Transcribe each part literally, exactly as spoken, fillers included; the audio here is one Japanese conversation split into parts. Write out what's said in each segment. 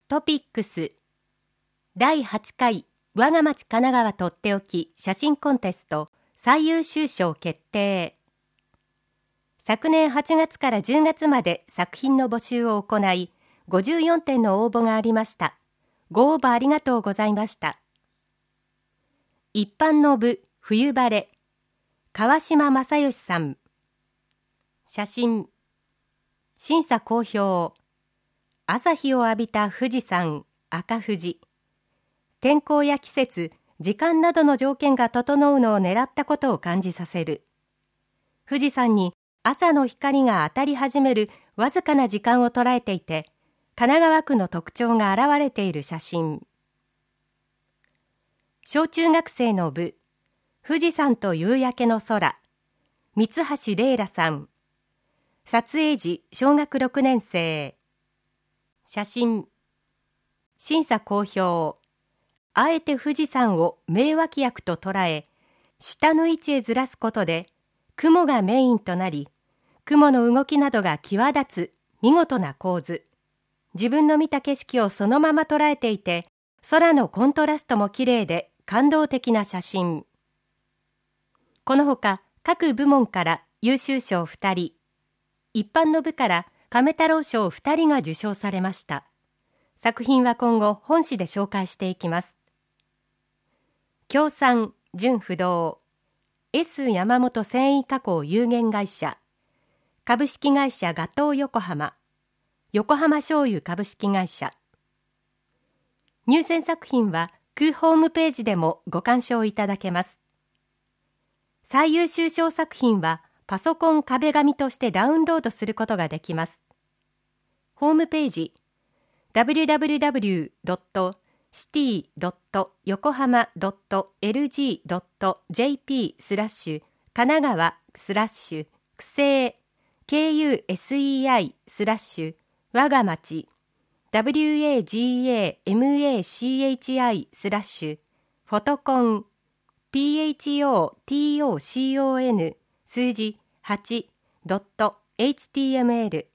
トピックスだいはちかい我が町神奈川とっておき写真コンテスト最優秀賞決定。昨年はちがつからじゅうがつまで作品の募集を行い、ごじゅうよんてんの応募がありました。ご応募ありがとうございました。一般の部冬晴れ、川島正義さん。写真、審査好評。朝日を浴びた富士山、赤富士。天候や季節、時間などの条件が整うのを狙ったことを感じさせる。富士山に朝の光が当たり始めるわずかな時間を捉えていて、神奈川区の特徴が現れている写真。小中学生の部、富士山と夕焼けの空、三橋玲羅さん。撮影時、小学ろくねん生。写真。審査好評。あえて富士山を名脇役と捉え、下の位置へずらすことで、雲がメインとなり、雲の動きなどが際立つ見事な構図。自分の見た景色をそのまま捉えていて、空のコントラストも綺麗で感動的な写真。このほか各部門から優秀賞ふたり、一般の部から亀太郎賞ふたりが受賞されました。作品は今後本誌で紹介していきます。協賛、純不動、S 山本繊維加工有限会社、株式会社ガトー横浜、横浜醤油株式会社。入選作品は空ホームページでもご鑑賞いただけます。最優秀賞作品はパソコン壁紙としてダウンロードすることができます。ホームページ ダブリューダブリューダブリュードットシティドットヨコハマドットエルジードットジェーピー スラッシュ神奈川スラッシュ区政 ケーユーエスイーアイ スラッシュ我が町 ダブリューエージーエーエムエーシーエイチアイ スラッシュフォトコン ピーエイチオーティーオーシーオーエヌ 数字 はちドットエイチティーエムエル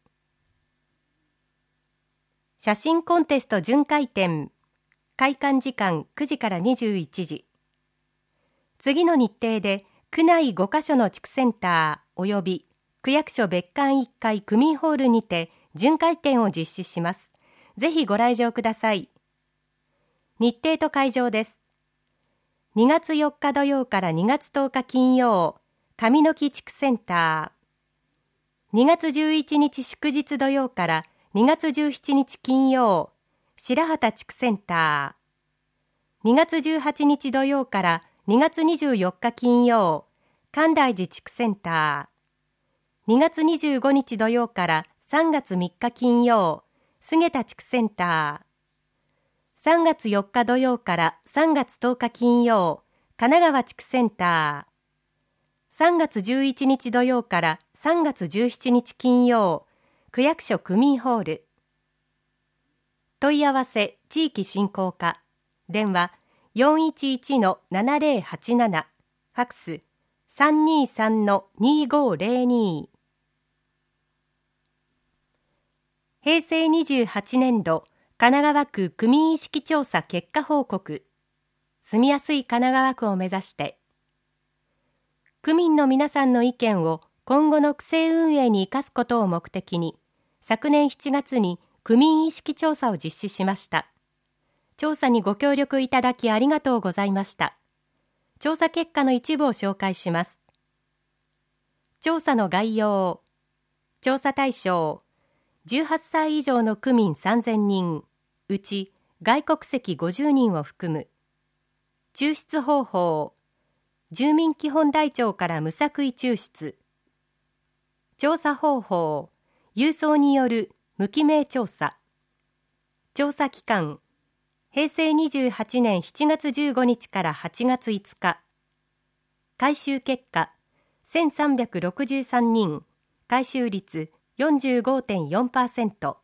写真コンテスト巡回展開館時間くじからにじゅういちじ。次の日程で区内ごカ所の地区センターおよび区役所別館いっかい区民ホールにて巡回展を実施します。ぜひご来場ください。日程と会場です。にがつよっか土曜からにがつとおか金曜、上野木地区センター。にがつじゅういちにち祝日土曜からにがつじゅうしちにち金曜、白畑地区センター。にがつじゅうはちにち土曜からにがつにじゅうよっか金曜、関大寺地区センター。にがつにじゅうごにち土曜からさんがつみっか金曜、菅田地区センター。さんがつよっか土曜からさんがつとおか金曜、神奈川地区センター。さんがつじゅういちにち土曜からさんがつじゅうしちにち金曜、区役所区民ホール。問い合わせ地域振興課、電話 よんいちいちのななぜろはちなな、ファックス さんにさんのにごぜろに。へいせいにじゅうはちねんど神奈川区区民意識調査結果報告。住みやすい神奈川区を目指して。区民の皆さんの意見を今後の区政運営に生かすことを目的に、昨年しちがつに区民意識調査を実施しました。調査にご協力いただきありがとうございました。調査結果の一部を紹介します。調査の概要。調査対象、じゅうはっさい以上の区民さんぜんにん、うち外国籍ごじゅうにんを含む。抽出方法、住民基本台帳から無作為抽出。調査方法、郵送による無記名調査。調査期間、へいせいにじゅうはちねんしちがつじゅうごにちからはちがついつか。回収結果、せんさんびゃくろくじゅうさんにん、回収率 よんじゅうごてんよんパーセント。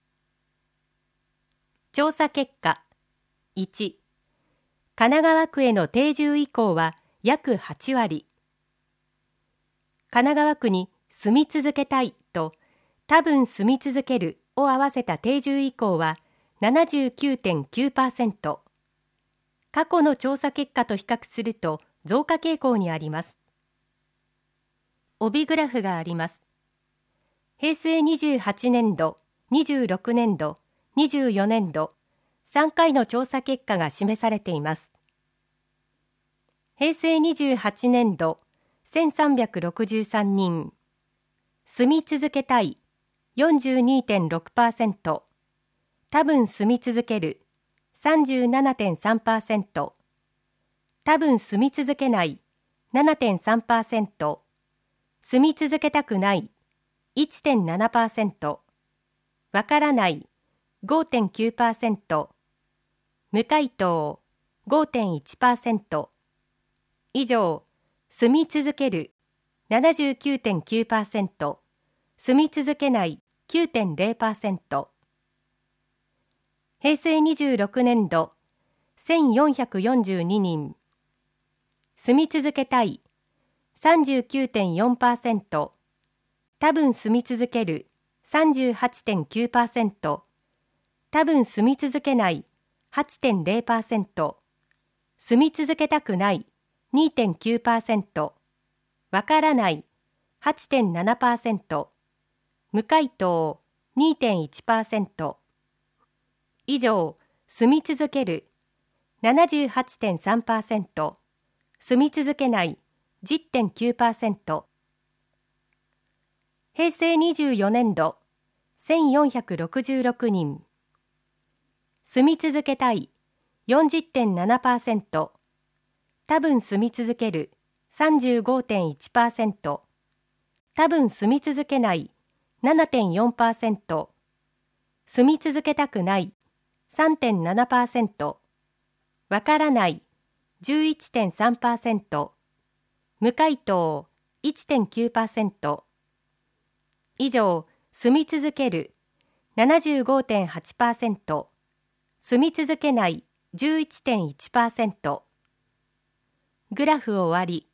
調査結果、いち、神奈川区への定住移行は約はちわり。神奈川区に住み続けたいと、多分住み続けるを合わせた定住移行はななじゅうきゅうてんきゅうパーセント。過去の調査結果と比較すると増加傾向にあります。帯グラフがあります。へいせいにじゅうはちねんど、にじゅうろくねんど、にじゅうよねんど、さんかいの調査結果が示されています。へいせいにじゅうはちねんど、せんさんびゃくろくじゅうさんにん。住み続けたい よんじゅうにてんろくパーセント。多分住み続ける さんじゅうななてんさんパーセント。多分住み続けない ななてんさんパーセント。住み続けたくない いちてんななパーセント。わからない ごてんきゅうパーセント。無回答 ごてんいちパーセント。以上、住み続ける ななじゅうきゅうてんきゅうパーセント。住み続けない きゅうてんゼロパーセント。へいせいにじゅうろくねんど、せんよんひゃくよんじゅうににん。住み続けたい さんじゅうきゅうてんよんパーセント。多分住み続ける さんじゅうはちてんきゅうパーセント。多分住み続けない はちてんゼロパーセント。住み続けたくない にてんきゅうパーセント。わからない はちてんななパーセント。無回答 にてんいちパーセント。以上、住み続ける ななじゅうはちてんさんパーセント。住み続けない じゅってんきゅうパーセント。へいせいにじゅうよねんど、せんよんひゃくろくじゅうろくにん。住み続けたい よんじゅってんななパーセント。多分住み続ける さんじゅうごてんいちパーセント。多分住み続けない ななてんよんパーセント。住み続けたくない さんてんななパーセント。わからない じゅういちてんさんパーセント。無回答 いちてんきゅうパーセント。以上、住み続ける ななじゅうごてんはちパーセント。住み続けない じゅういちてんいちパーセント。グラフ終わり。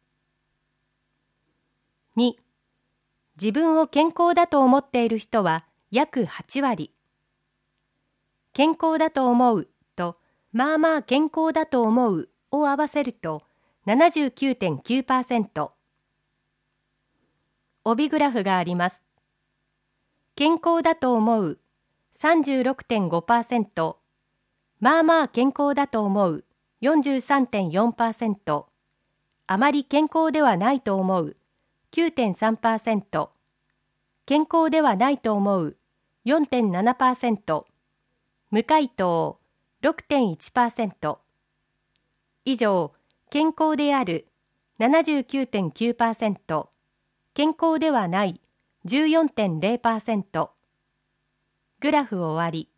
に、自分を健康だと思っている人は約はちわり。健康だと思うと、まあまあ健康だと思うを合わせると ななじゅうきゅうてんきゅうパーセント。帯グラフがあります。健康だと思う さんじゅうろくてんごパーセント。まあまあ健康だと思う よんじゅうさんてんよんパーセント。あまり健康ではないと思う きゅうてんさんパーセント。健康ではないと思う よんてんななパーセント。無回答 ろくてんいちパーセント。以上、健康である ななじゅうきゅうてんきゅうパーセント、健康ではない じゅうよんてんゼロパーセント。グラフ終わり。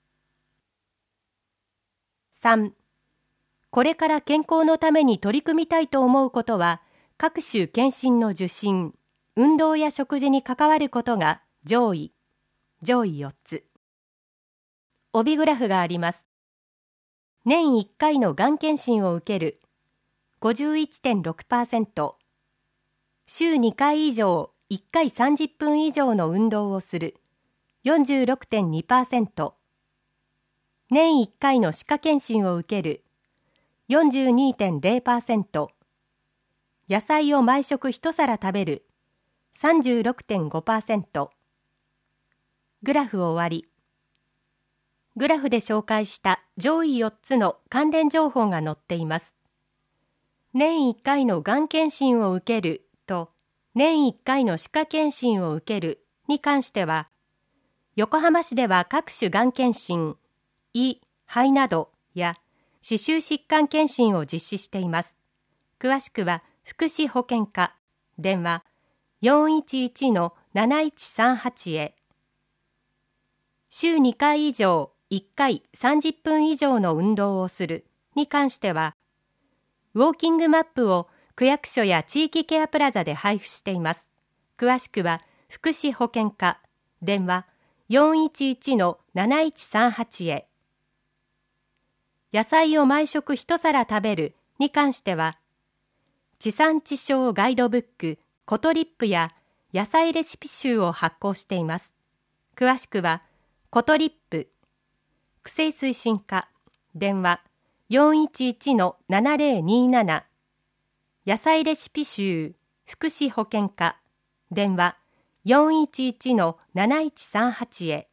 さん、これから健康のために取り組みたいと思うことは、各種検診の受診、運動や食事に関わることが上位、上位よっつ。帯グラフがあります。年いっかいのがん検診を受ける ごじゅういちてんろくパーセント。週にかい以上いっかいさんじゅっぷん以上の運動をする よんじゅうろくてんにパーセント。年いっかいの歯科検診を受ける よんじゅうにてんゼロパーセント。野菜を毎食一皿食べる さんじゅうろくてんごパーセント。グラフ終わり。グラフで紹介した上位よっつの関連情報が載っています。年いっかいのがん検診を受けると年いっかいの歯科検診を受けるに関しては、横浜市では各種がん検診、胃、肺などや歯周疾患検診を実施しています。詳しくは福祉保健課、電話 よんいちいちのなないちさんはち へ。週にかい以上いっかいさんじゅっぷん以上の運動をするに関しては、ウォーキングマップを区役所や地域ケアプラザで配布しています。詳しくは福祉保健課、電話 よんいちいちのなないちさんはち へ。野菜を毎食一皿食べるに関しては、地産地消ガイドブックコトリップや野菜レシピ集を発行しています。詳しくはコトリップ区政推進課電話 よんいちいちのななぜろになな 野菜レシピ集福祉保健課電話 よんいちいちのなないちさんはち へ。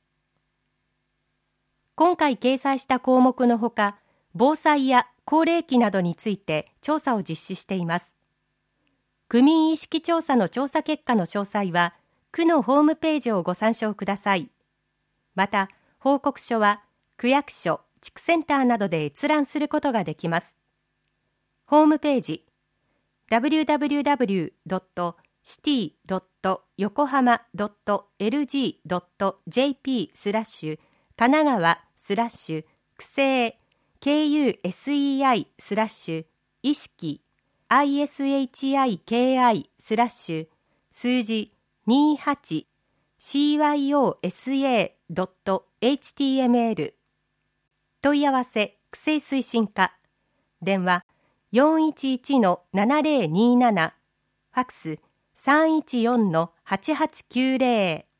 今回掲載した項目のほか、防災や高齢期などについて調査を実施しています。区民意識調査の調査結果の詳細は、区のホームページをご参照ください。また、報告書は区役所、地区センターなどで閲覧することができます。ホームページ ダブリューダブリューダブリュードットシティドットヨコハマドットエルジードットジェーピー スラッシュ神奈川スラッシュ区政 ケーユーエスイーアイ スラッシュ意識 アイエスエイチアイケーアイ スラッシュ数字 にじゅうはち シーワイオーエスエードットエイチティーエムエル 問い合わせ区政推進課電話 よんいちいちのななぜろになな ファクス さんいちよんのはちはちきゅうぜろ